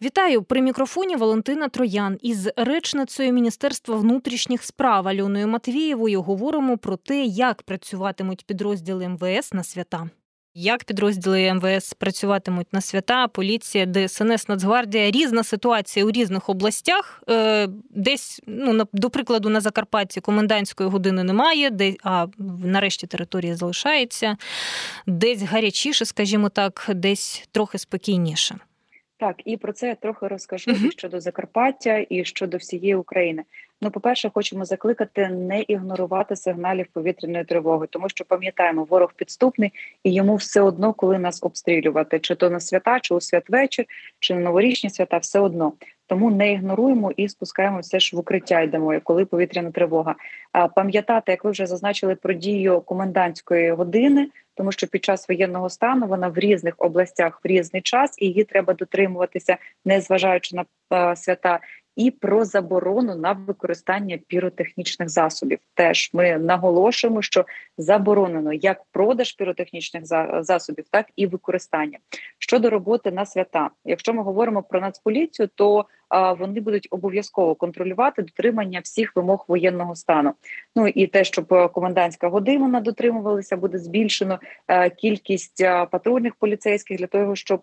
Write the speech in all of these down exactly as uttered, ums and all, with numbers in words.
Вітаю! При мікрофоні Валентина Троян. Із речницею Міністерства внутрішніх справ Альоною Матвієвою говоримо про те, як працюватимуть підрозділи ем ве ес на свята. Як підрозділи ем ве ес працюватимуть на свята, поліція, де ес ен ес, Нацгвардія. Різна ситуація у різних областях. Десь, ну, до прикладу, на Закарпатті комендантської години немає, де, а нарешті територія залишається. Десь гарячіше, скажімо так, десь трохи спокійніше. Так, і про це я трохи розкажу uh-huh. і щодо Закарпаття, і щодо всієї України. Ну, по-перше, хочемо закликати не ігнорувати сигналів повітряної тривоги, тому що, пам'ятаємо, ворог підступний, і йому все одно, коли нас обстрілювати, чи то на свята, чи у святвечір, чи на новорічні свята, все одно. Тому не ігноруємо і спускаємо все ж в укриття йдемо, коли повітряна тривога. А пам'ятати, як ви вже зазначили, про дію комендантської години, тому що під час воєнного стану вона в різних областях в різний час, і її треба дотримуватися, незважаючи на а, свята. І про заборону на використання піротехнічних засобів. Теж ми наголошуємо, що заборонено як продаж піротехнічних засобів, так і використання. Щодо роботи на свята. Якщо ми говоримо про Нацполіцію, то а, вони будуть обов'язково контролювати дотримання всіх вимог воєнного стану. Ну і те, щоб комендантська година дотримувалася, буде збільшено а, кількість а, патрульних поліцейських для того, щоб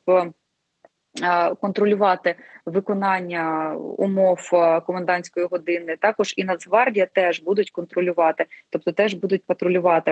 контролювати виконання умов комендантської години. Також і Нацгвардія теж будуть контролювати, тобто теж будуть патрулювати.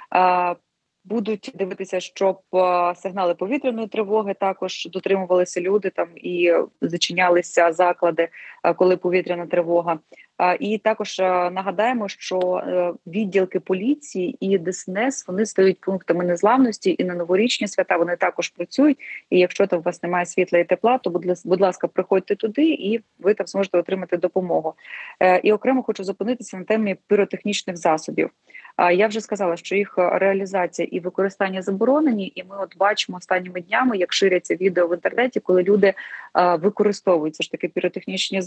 Будуть дивитися, щоб сигнали повітряної тривоги також дотримувалися люди там і зачинялися заклади, коли повітряна тривога. І також нагадаємо, що відділки поліції і де ес ен ес, вони стають пунктами незламності, і на новорічні свята вони також працюють. І якщо там у вас немає світла і тепла, то будь ласка, приходьте туди і ви там зможете отримати допомогу. І окремо хочу зупинитися на темі піротехнічних засобів. Я вже сказала, що їх реалізація і використання заборонені, і ми от бачимо останніми днями, як ширяться відео в інтернеті, коли люди використовують все ж таки піротехнічні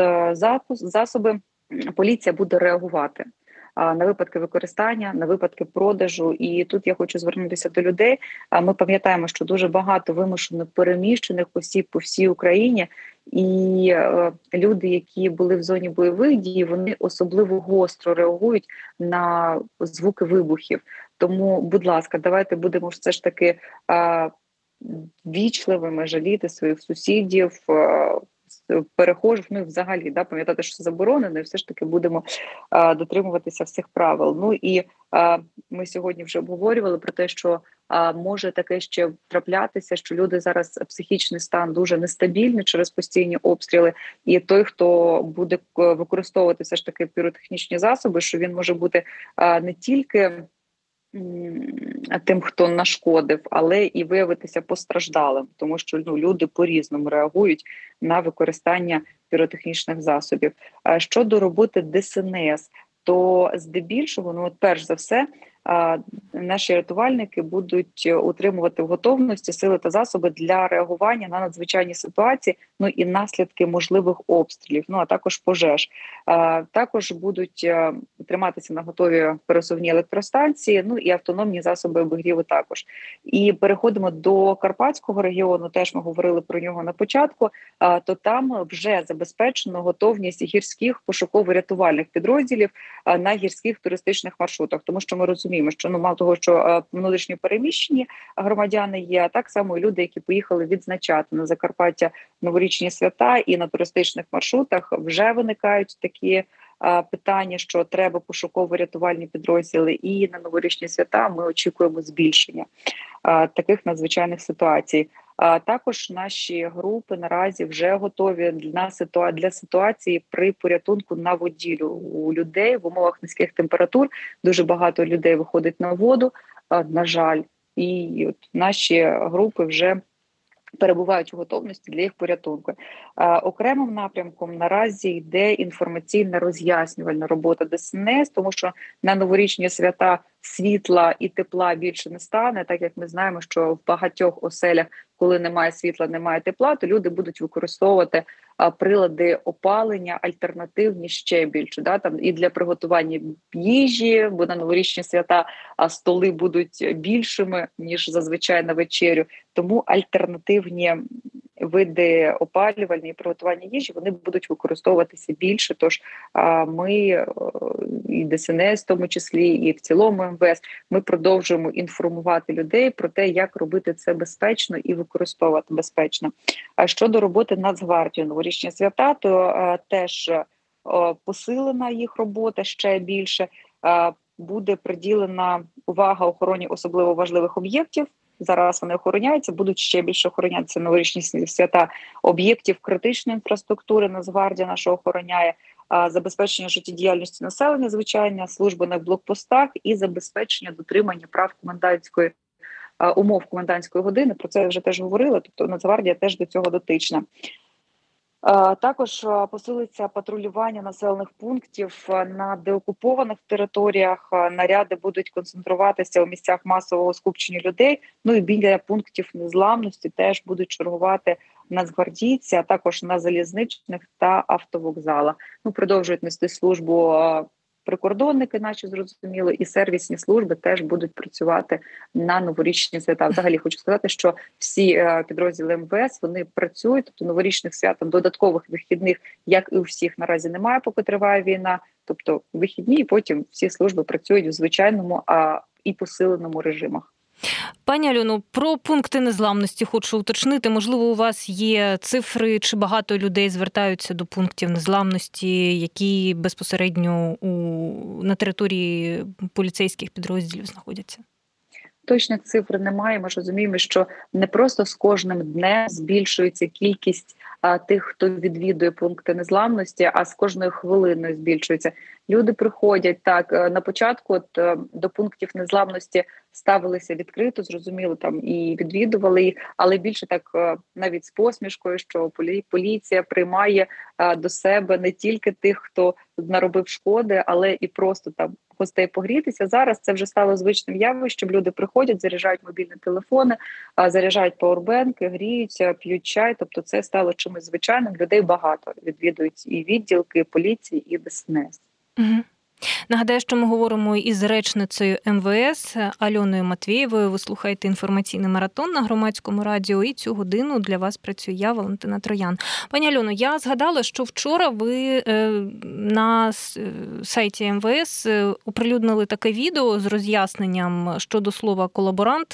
засоби. Поліція буде реагувати на випадки використання, на випадки продажу. І тут я хочу звернутися до людей. Ми пам'ятаємо, що дуже багато вимушено переміщених осіб по всій Україні, і е, люди, які були в зоні бойових дій, вони особливо гостро реагують на звуки вибухів. Тому, будь ласка, давайте будемо все ж таки е, вічливими, жаліти своїх сусідів, е, перехожих, ну і взагалі, да, пам'ятати, що це заборонено, і все ж таки будемо а, дотримуватися всіх правил. Ну і а, ми сьогодні вже обговорювали про те, що а, може таке ще траплятися, що люди зараз психічний стан дуже нестабільний через постійні обстріли, і той, хто буде використовувати все ж таки піротехнічні засоби, що він може бути а, не тільки тим, хто нашкодив, але і виявитися постраждалим, тому що ну, люди по-різному реагують на використання піротехнічних засобів. А щодо роботи де ес ен ес, то здебільшого, ну от перш за все, а, наші рятувальники будуть утримувати в готовності сили та засоби для реагування на надзвичайні ситуації, ну і наслідки можливих обстрілів, ну а також пожеж. А, також будуть а, триматися на готові пересувні електростанції, ну і автономні засоби обігріву також. І переходимо до Карпатського регіону, теж ми говорили про нього на початку, а, то там вже забезпечено готовність гірських пошуково-рятувальних підрозділів а, на гірських туристичних маршрутах, тому що ми розуміємо, що ну мало того, що внутрішньо переміщені громадяни є, а так само і люди, які поїхали відзначати на Закарпаття новорічні свята, і на туристичних маршрутах вже виникають такі а, питання, що треба пошуково-рятувальні підрозділи, і на новорічні свята ми очікуємо збільшення а, таких надзвичайних ситуацій. А також наші групи наразі вже готові для ситуа... для ситуації при порятунку на воді у людей в умовах низьких температур. Дуже багато людей виходить на воду, на жаль, і от наші групи вже перебувають у готовності для їх порятунку. А, окремим напрямком наразі йде інформаційна роз'яснювальна робота де ес ен ес, тому що на новорічні свята світла і тепла більше не стане, так як ми знаємо, що в багатьох оселях, коли немає світла, немає тепла, то люди будуть використовувати а, прилади опалення альтернативні ще більше. Да? Там і для приготування їжі, бо на новорічні свята а, столи будуть більшими, ніж зазвичай на вечерю. Тому альтернативні види опалювальні і приготування їжі, вони будуть використовуватися більше. Тож ми, і ДСНС в тому числі, і в цілому ем ве ес, ми продовжуємо інформувати людей про те, як робити це безпечно і використовувати безпечно. А щодо роботи Нацгвардії новорічні свята, то теж посилена їх робота ще більше. Буде приділена увага охороні особливо важливих об'єктів. Зараз вони охороняються, будуть ще більше охоронятися новорічні свята об'єктів критичної інфраструктури. Нацгвардія наша охороняє, забезпечення життєдіяльності населення, звичайно, служби на блокпостах і забезпечення дотримання прав комендантської умов комендантської години. Про це я вже теж говорила, тобто Нацгвардія теж до цього дотична. Також посилиться патрулювання населених пунктів на деокупованих територіях. Наряди будуть концентруватися у місцях масового скупчення людей. Ну і біля пунктів незламності теж будуть чергувати нацгвардійці, а також на залізничних та автовокзалах. Ну, продовжують нести службу прикордонники, наче зрозуміло, і сервісні служби теж будуть працювати на новорічні свята. Взагалі хочу сказати, що всі підрозділи ем ве ес, вони працюють, тобто новорічних свят, додаткових вихідних, як і у всіх, наразі немає, поки триває війна. Тобто вихідні, і потім всі служби працюють у звичайному а і посиленому режимах. Пані Альоно, про пункти незламності хочу уточнити. Можливо, у вас є цифри, чи багато людей звертаються до пунктів незламності, які безпосередньо у, на території поліцейських підрозділів знаходяться? Точних цифр немає. Ми ж розуміємо, що не просто з кожним днем збільшується кількість а, тих, хто відвідує пункти незламності, а з кожною хвилиною збільшується. Люди приходять так на початку. От до пунктів незламності ставилися відкрито, зрозуміло, там і відвідували їх, але більше так навіть з посмішкою, що поліція приймає а, до себе не тільки тих, хто наробив шкоди, але і просто там гостей погрітися. Зараз це вже стало звичним явищем. Люди приходять, заряджають мобільні телефони, заряджають пауербенки, гріються, п'ють чай. Тобто це стало чимось звичайним. Людей багато відвідують і відділки, і поліції, і ДСНС. Угу. Нагадаю, що ми говоримо із речницею ем ве ес Альоною Матвієвою. Ви слухаєте інформаційний маратон на Громадському радіо, і цю годину для вас працюю я, Валентина Троян. Пані Альоно, я згадала, що вчора ви на сайті ем ве ес оприлюднили таке відео з роз'ясненням щодо слова «колаборант».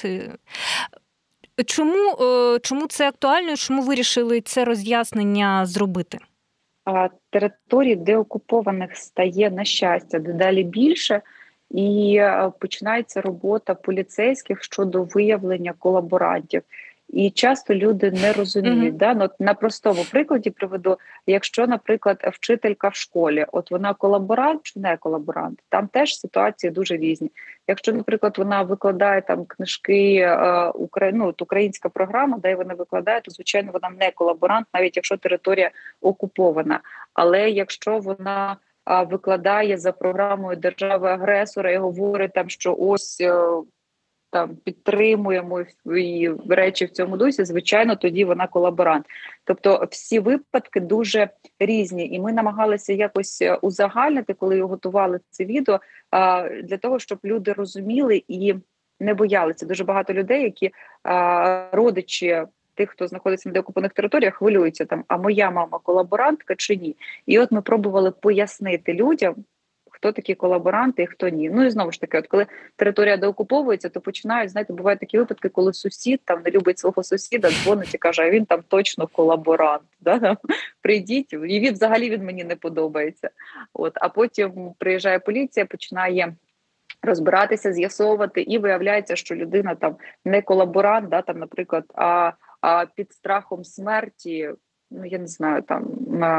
Чому, чому це актуально і чому ви вирішили це роз'яснення зробити? Територій деокупованих стає, на щастя, дедалі більше, і починається робота поліцейських щодо виявлення колаборантів. І часто люди не розуміють. Mm-hmm. Да? Ну, на простому прикладі приведу, якщо, наприклад, вчителька в школі, от вона колаборант чи не колаборант, там теж ситуації дуже різні. Якщо, наприклад, вона викладає там книжки, е, укра... ну, от українська програма, де вона викладає, то, звичайно, вона не колаборант, навіть якщо територія окупована. Але якщо вона е, викладає за програмою держави-агресора і говорить там, що ось... Е, там підтримуємо і речі в цьому дусі, звичайно, тоді вона колаборант. Тобто всі випадки дуже різні. І ми намагалися якось узагальнити, коли готували це відео, для того, щоб люди розуміли і не боялися. Дуже багато людей, які родичі тих, хто знаходиться на деокупованих територіях, хвилюються там, а моя мама колаборантка чи ні? І от ми пробували пояснити людям, хто такі колаборанти і хто ні. Ну і знову ж таки, от коли територія деокуповується, то починають, знаєте, бувають такі випадки, коли сусід там не любить свого сусіда, дзвонить і каже, а він там точно колаборант. Да? Прийдіть, і він взагалі він мені не подобається. От, а потім приїжджає поліція, починає розбиратися, з'ясовувати, і виявляється, що людина там не колаборант, да, там, наприклад, а, а під страхом смерті, ну, я не знаю, там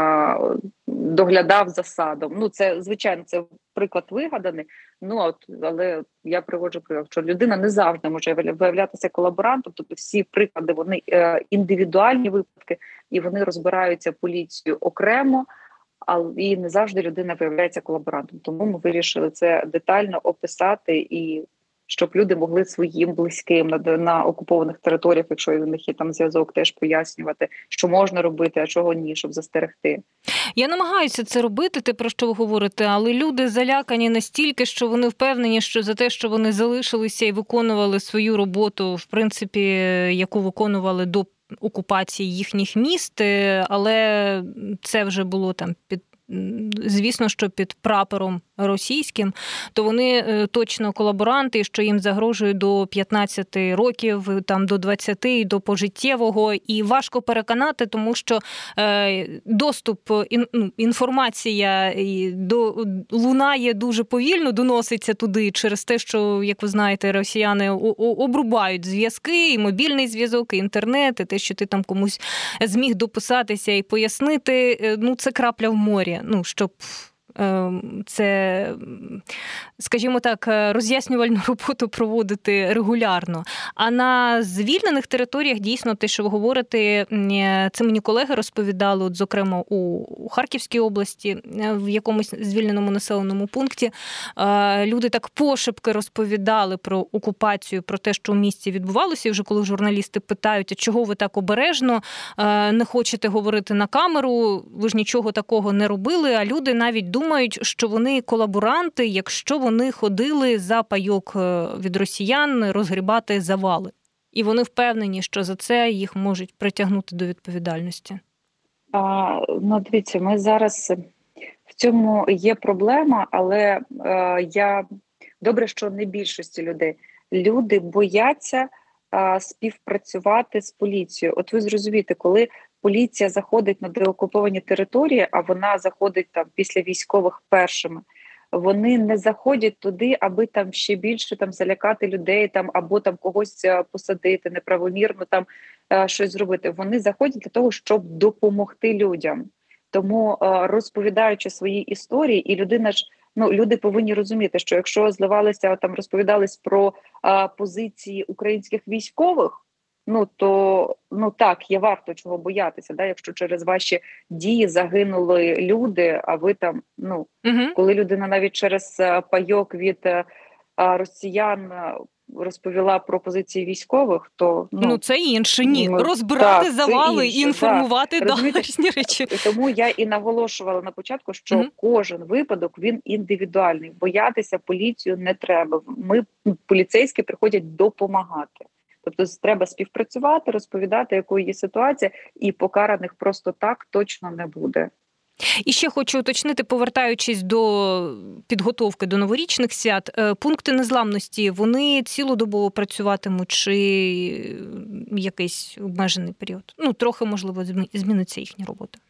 доглядав за садом. Ну, це, звичайно, це приклад вигаданий, ну, от, але я приводжу приклад, що людина не завжди може виявлятися колаборантом, тобто всі приклади, вони е, індивідуальні випадки, і вони розбираються поліцією окремо, але і не завжди людина виявляється колаборантом. Тому ми вирішили це детально описати, і щоб люди могли своїм близьким на, на окупованих територіях, якщо у них є там зв'язок, теж пояснювати, що можна робити, а чого ні, щоб застерегти. Я намагаюся це робити, те, про що ви говорите, але люди залякані настільки, що вони впевнені, що за те, що вони залишилися і виконували свою роботу, в принципі, яку виконували до окупації їхніх міст, але це вже було там під звісно, що під прапором російським, то вони точно колаборанти, що їм загрожує до п'ятнадцяти років, там до двадцяти, до пожиттєвого, і важко переконати, тому що доступ, інформація до, лунає дуже повільно, доноситься туди через те, що, як ви знаєте, росіяни обрубають зв'язки, і мобільний зв'язок, і інтернет, і те, що ти там комусь зміг дописатися і пояснити, ну, це крапля в морі. Ну, щоб це, скажімо так, роз'яснювальну роботу проводити регулярно. А на звільнених територіях, дійсно, те, що ви говорите, це мені колеги розповідали, от, зокрема, у Харківській області, в якомусь звільненому населеному пункті, люди так пошепки розповідали про окупацію, про те, що в місті відбувалося, і вже коли журналісти питають, а чого ви так обережно не хочете говорити на камеру, ви ж нічого такого не робили, а люди навіть думають, що вони колаборанти, якщо вони ходили за пайок від росіян розгрібати завали. І вони впевнені, що за це їх можуть притягнути до відповідальності. А, ну, дивіться, ми зараз в цьому є проблема, але е, я добре, що не більшості людей. Люди бояться е, співпрацювати з поліцією. От ви зрозумієте, коли поліція заходить на деокуповані території, а вона заходить там після військових першими, вони не заходять туди, аби там ще більше там залякати людей, там або там когось посадити, неправомірно там е, щось зробити. Вони заходять для того, щоб допомогти людям. Тому е, розповідаючи свої історії, і людина ж, ну, люди повинні розуміти, що якщо зливалися, там розповідались про е, позиції українських військових, ну, то, ну, так, є варто чого боятися, да, якщо через ваші дії загинули люди, а ви там, ну, угу. Коли людина навіть через пайок від а, росіян розповіла про позиції військових, то... Ну, ну це інше, ні. Ну, розбирати так, завали і інформувати дачні речі. Тому я і наголошувала на початку, що угу. кожен випадок, він індивідуальний. Боятися поліцію не треба. Ми, поліцейські, приходять допомагати. Тобто треба співпрацювати, розповідати, якою є ситуація, і покараних просто так точно не буде. І ще хочу уточнити, повертаючись до підготовки до новорічних свят, пункти незламності, вони цілодобово працюватимуть чи якийсь обмежений період? Ну, трохи, можливо, зміниться їхня робота.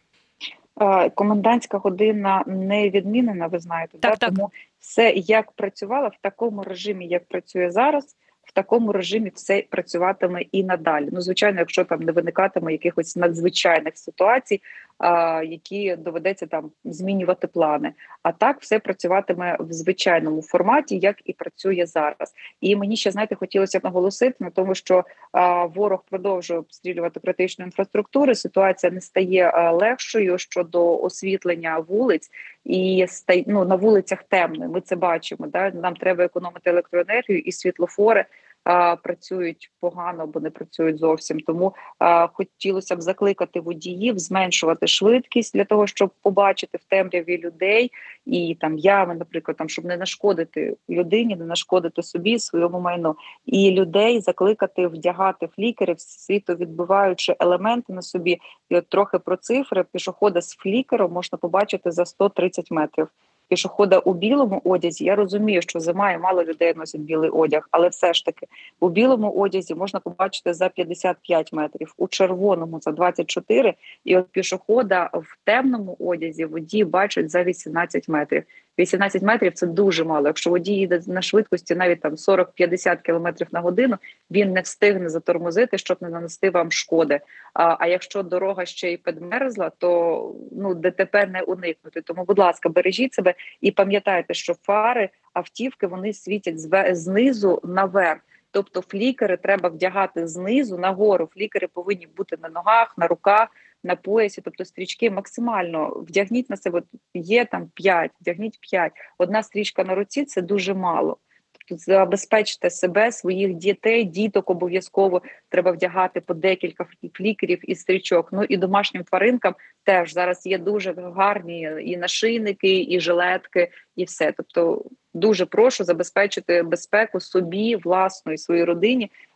Комендантська година не відмінена, ви знаєте. Так, да? так. Тому все, як працювала, в такому режимі, як працює зараз, в такому режимі все працюватиме і надалі. Ну, звичайно, якщо там не виникатиме якихось надзвичайних ситуацій, а, які доведеться там змінювати плани. А так все працюватиме в звичайному форматі, як і працює зараз. І мені ще, знаєте, хотілося б наголосити на тому, що а, ворог продовжує обстрілювати критичну інфраструктуру, ситуація не стає а, легшою щодо освітлення вулиць, і стає, ну, на вулицях темно, ми це бачимо. Да? Нам треба економити електроенергію, і світлофори а, працюють погано або не працюють зовсім. Тому а, хотілося б закликати водіїв зменшувати швидкість для того, щоб побачити в темряві людей і там ями, наприклад, там, щоб не нашкодити людині, не нашкодити собі, своєму майну. І людей закликати вдягати флікери, світовідбиваючи елементи на собі. І от трохи про цифри. Пішохода з флікером можна побачити за сто тридцять метрів. Пішохода у білому одязі, я розумію, що зима і мало людей носять білий одяг, але все ж таки у білому одязі можна побачити за п'ятдесят п'ять метрів, у червоному за двадцять чотири, і от пішохода в темному одязі водії бачать за вісімнадцять метрів. вісімнадцять метрів – це дуже мало. Якщо водій їде на швидкості навіть там сорок-п'ятдесят кілометрів на годину, він не встигне затормозити, щоб не нанести вам шкоди. А, а якщо дорога ще й підмерзла, то ну, ДТП не уникнути. Тому, будь ласка, бережіть себе і пам'ятайте, що фари автівки, вони світять знизу наверх. Тобто флікери треба вдягати знизу нагору. Флікери повинні бути на ногах, на руках, на поясі, тобто стрічки максимально вдягніть на себе. Є там п'ять, вдягніть п'ять. Одна стрічка на руці – це дуже мало. Тобто забезпечте себе, своїх дітей, діток обов'язково треба вдягати по декілька флікерів і стрічок. Ну і домашнім тваринкам теж зараз є дуже гарні і нашийники, і жилетки, і все. Тобто дуже прошу забезпечити безпеку собі, власну і своїй родині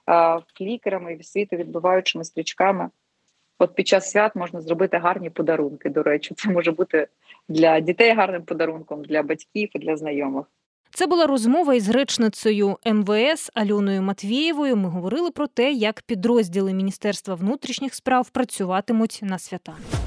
флікерами від світу відбиваючими стрічками. От під час свят можна зробити гарні подарунки, до речі. Це може бути для дітей гарним подарунком, для батьків і для знайомих. Це була розмова із речницею ем ве ес Альоною Матвієвою. Ми говорили про те, як підрозділи Міністерства внутрішніх справ працюватимуть на свята.